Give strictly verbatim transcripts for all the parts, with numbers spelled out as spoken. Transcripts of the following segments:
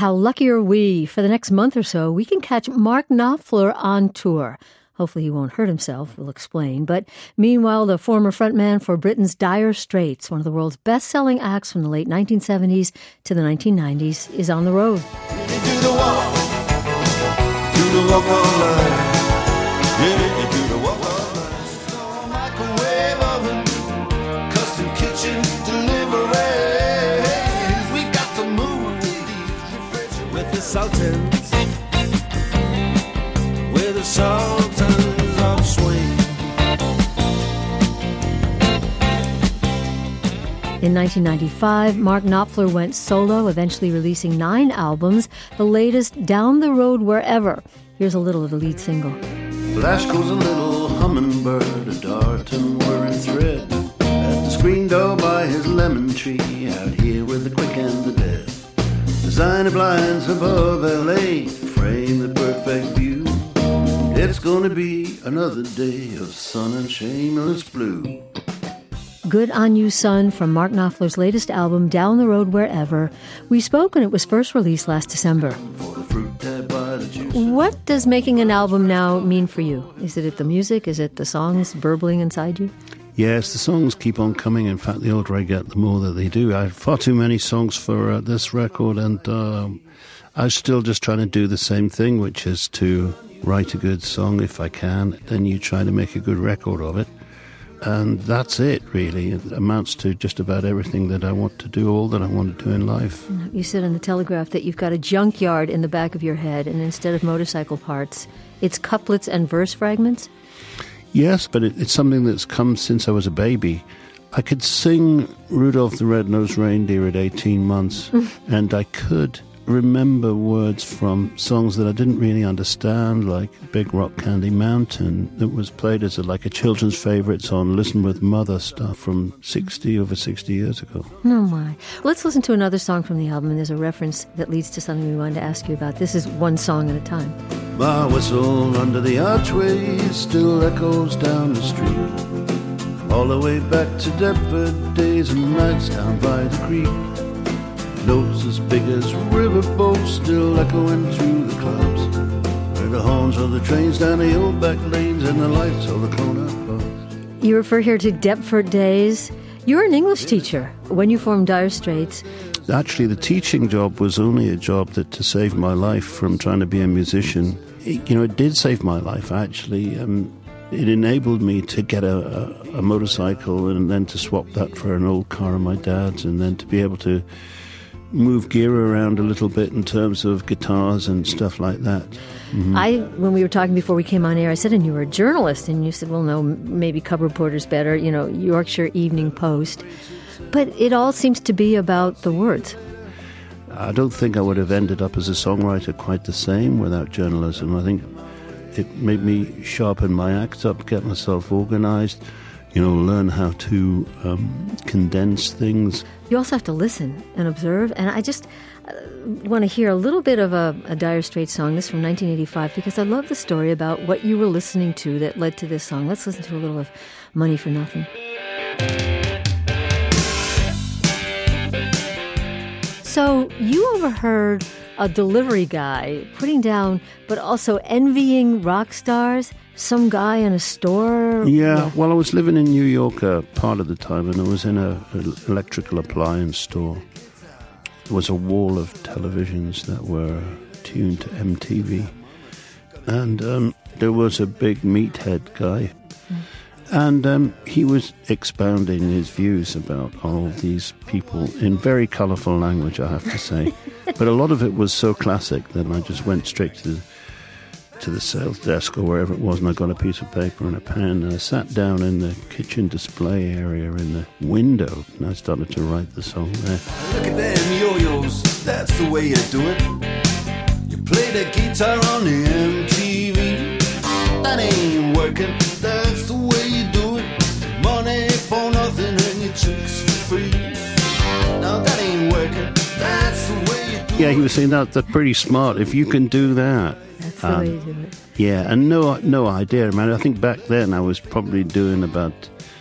how lucky are we? For the next month or so, we can catch Mark Knopfler on tour. Hopefully he won't hurt himself, we'll explain. But meanwhile, the former frontman for Britain's Dire Straits, one of the world's best-selling acts from the late nineteen seventies to the nineteen nineties, is on the road. Do the walk, do the walk on line. Yeah, do the walk on line. So microwave oven, custom kitchen deliveries. We got to move these refrigerators with the Sultans, with the Sultans of Swing. In nineteen ninety-five, Mark Knopfler went solo, eventually releasing nine albums, the latest Down the Road Wherever. Here's a little of the lead single. Flash goes a little hummingbird, a dart and whirring thread, at the screen door by his lemon tree, out here with the quick and the dead. Designer blinds above L A frame the perfect view. It's gonna be another day of sun and shameless blue. Good On You, Son, from Mark Knopfler's latest album, Down the Road Wherever. We spoke when it was first released last December. For the fruit that by the juice. What does making an album now mean for you? Is it the music? Is it the songs burbling inside you? Yes, the songs keep on coming. In fact, the older I get, the more that they do. I have far too many songs for uh, this record, and um, I'm still just trying to do the same thing, which is to write a good song if I can. Then you try to make a good record of it. And that's it, really. It amounts to just about everything that I want to do, all that I want to do in life. You said in the Telegraph that you've got a junkyard in the back of your head, and instead of motorcycle parts, it's couplets and verse fragments? Yes, but it, it's something that's come since I was a baby. I could sing Rudolph the Red-Nosed Reindeer at eighteen months, and I could remember words from songs that I didn't really understand, like Big Rock Candy Mountain, that was played as a, like a children's favourites on Listen with Mother stuff from sixty, over sixty years ago. Oh my. Let's listen to another song from the album, and there's a reference that leads to something we wanted to ask you about. This is One Song at a Time. My whistle under the archway still echoes down the street, all the way back to Deptford, days and nights down by the creek. Notes as big as riverboats still echoing through the clouds, where the horns of the trains down the old back lanes and the lights of the corner bars. You refer here to Deptford days. You're an English teacher. When you formed Dire Straits, Actually, the teaching job was only a job that to save my life from trying to be a musician. It, you know, it did save my life, actually. Um, it enabled me to get a, a, a motorcycle and then to swap that for an old car of my dad's, and then to be able to move gear around a little bit in terms of guitars and stuff like that. Mm-hmm. I, when we were talking before we came on air, I said, and you were a journalist, and you said, well, no, maybe Cub Reporter's better, you know, Yorkshire Evening Post. But it all seems to be about the words. I don't think I would have ended up as a songwriter quite the same without journalism. I think it made me sharpen my act up, get myself organized, you know, learn how to um, condense things. You also have to listen and observe, and I just uh, want to hear a little bit of a, a Dire Straits song. This is from nineteen eighty-five, because I love the story about what you were listening to that led to this song. Let's listen to a little of Money for Nothing. So you overheard a delivery guy putting down, but also envying rock stars, some guy in a store. Yeah, yeah. Well, I was living in New York uh, part of the time, and I was in a, an electrical appliance store. There was a wall of televisions that were tuned to M T V. And um, there was a big meathead guy. Mm. And um, he was expounding his views about all these people in very colourful language, I have to say. But a lot of it was so classic that I just went straight to the, to the sales desk or wherever it was, and I got a piece of paper and a pen, and I sat down in the kitchen display area in the window, and I started to write the song there. Look at them yo-yos, that's the way you do it. You play the guitar on the M T V. That ain't working, that's the way you do it. Money for nothing and your chicks for free. Now that ain't working, that's the way you do it. Yeah, he was saying that, that's pretty smart. If you can do that. That's the um, way you do it. Yeah, and no no idea, man. I think back then I was probably doing about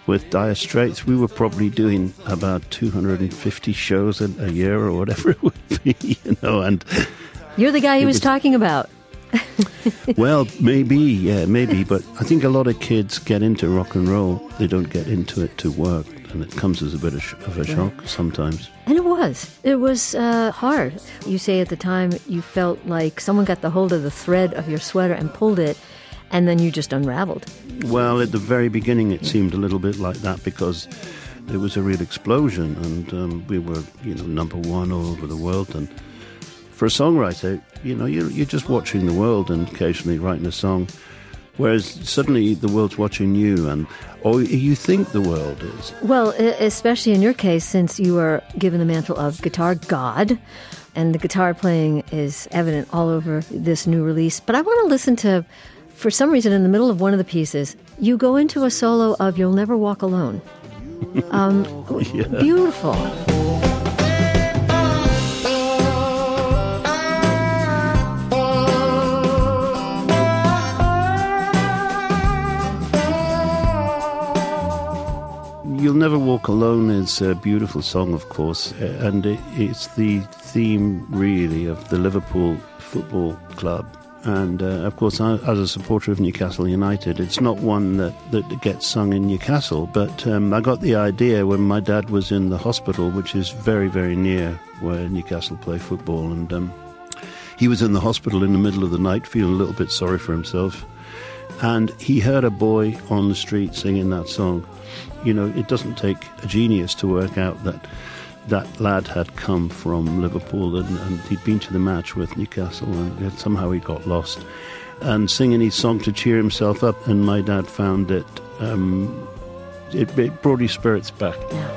with Dire Straits, we were probably doing about two hundred fifty shows a, a year or whatever it would be, you know. And you're the guy he was, was talking about. Well, maybe, yeah, maybe. But I think a lot of kids get into rock and roll. They don't get into it to work. And it comes as a bit of, sh- of a right. shock sometimes. And it was. It was uh, hard. You say at the time you felt like someone got the hold of the thread of your sweater and pulled it, and then you just unraveled. Well, at the very beginning it seemed a little bit like that because there was a real explosion and um, we were, you know, number one all over the world. And for a songwriter, you know, you're, you're just watching the world and occasionally writing a song, whereas suddenly the world's watching you, and or you think the world is. Well, especially in your case, since you are given the mantle of guitar god, and the guitar playing is evident all over this new release. But I want to listen to, for some reason, in the middle of one of the pieces, you go into a solo of You'll Never Walk Alone. Um, yeah. Beautiful. You'll Never Walk Alone is a beautiful song, of course, and it, it's the theme, really, of the Liverpool Football Club. And, uh, of course, I, as a supporter of Newcastle United, it's not one that, that gets sung in Newcastle, but um, I got the idea when my dad was in the hospital, which is very, very near where Newcastle play football, and um, he was in the hospital in the middle of the night, feeling a little bit sorry for himself, and he heard a boy on the street singing that song. You know, it doesn't take a genius to work out that that lad had come from Liverpool and, and he'd been to the match with Newcastle and somehow he got lost. And singing his song to cheer himself up, and my dad found that um, it, it brought his spirits back. Yeah.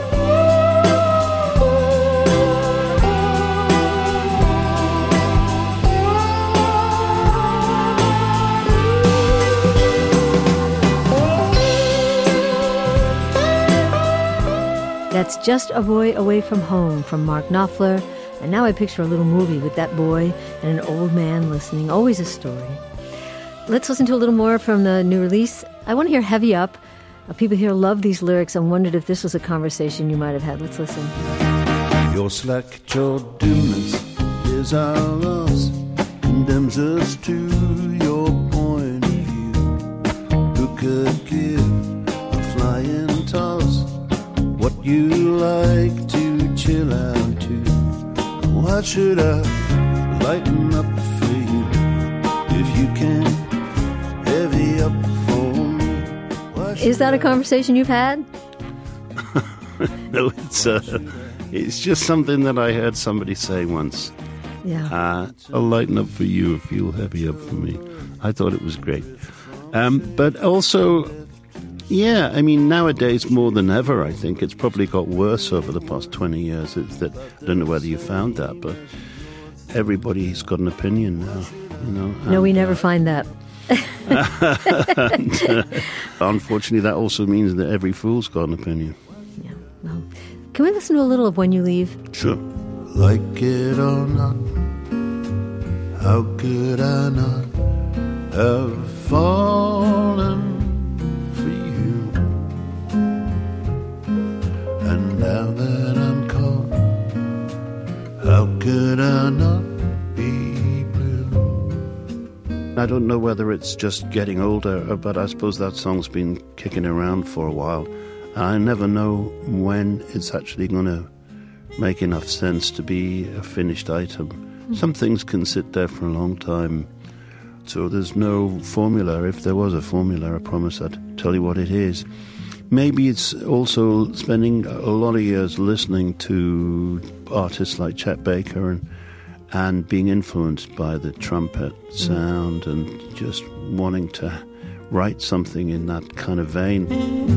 That's Just a Boy Away from Home from Mark Knopfler. And now I picture a little movie with that boy and an old man listening. Always a story. Let's listen to a little more from the new release. I want to hear Heavy Up. Uh, people here love these lyrics and wondered if this was a conversation you might have had. Let's listen. Your slack, your dimness is our loss, condemns us to your point of view. Who could give a flying toss? What you like to chill out to? Why should I lighten up for you if you can heavy up for me? Is that a conversation you've had? No, it's uh, it's just something that I heard somebody say once. Yeah. Uh, I'll lighten up for you if you'll heavy up for me. I thought it was great. Um, but also, yeah, I mean, nowadays more than ever, I think it's probably got worse over the past twenty years. It's that, I don't know whether you found that, but everybody's got an opinion now, you know. No, and, we never uh, find that. and, uh, unfortunately, that also means that every fool's got an opinion. Yeah. Well, can we listen to a little of When You Leave? Sure. Like it or not, how could I not have fallen? And now that I'm caught, how could I not be blue? I don't know whether it's just getting older, but I suppose that song's been kicking around for a while. I never know when it's actually going to make enough sense to be a finished item. Mm-hmm. Some things can sit there for a long time, so there's no formula. If there was a formula, I promise I'd tell you what it is. Maybe it's also spending a lot of years listening to artists like Chet Baker and and being influenced by the trumpet sound mm. and just wanting to write something in that kind of vein.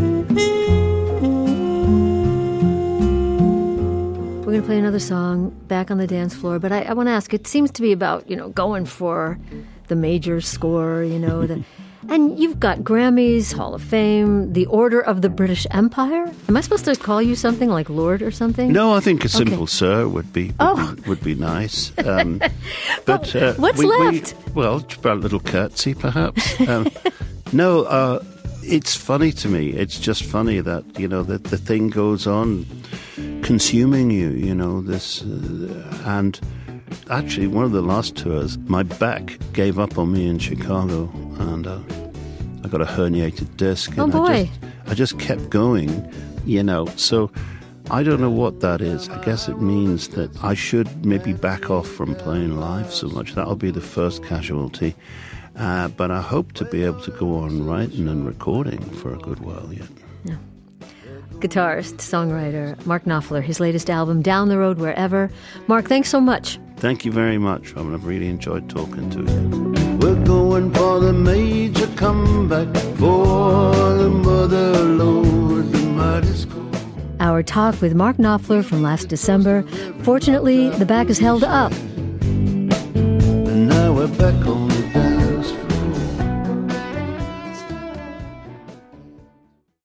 We're going to play another song, Back on the Dance Floor, but I, I want to ask, it seems to be about, you know, going for the major score, you know, the... And you've got Grammys, Hall of Fame, the Order of the British Empire. Am I supposed to call you something like Lord or something? No, I think a simple okay. Sir would be would, oh. be, would be nice. Um, but well, uh, what's we, left? We, well, a little curtsy, perhaps. Um, no, uh, it's funny to me. It's just funny that, you know, that the thing goes on consuming you, you know, this, uh, and actually one of the last tours, my back gave up on me in Chicago, and uh, I got a herniated disc. Oh, and boy. I just, I just kept going, you know, so I don't know what that is. I guess it means that I should maybe back off from playing live so much. That'll be the first casualty. Uh, but I hope to be able to go on writing and recording for a good while yet. Yeah. Guitarist, songwriter, Mark Knopfler, his latest album, Down the Road Wherever. Mark, thanks so much. Thank you very much, Robin. I've really enjoyed talking to you. We're going for the major comeback for the mother lode, the mighty school. Our talk with Mark Knopfler from last December. Fortunately, the back is held up. And now we're back on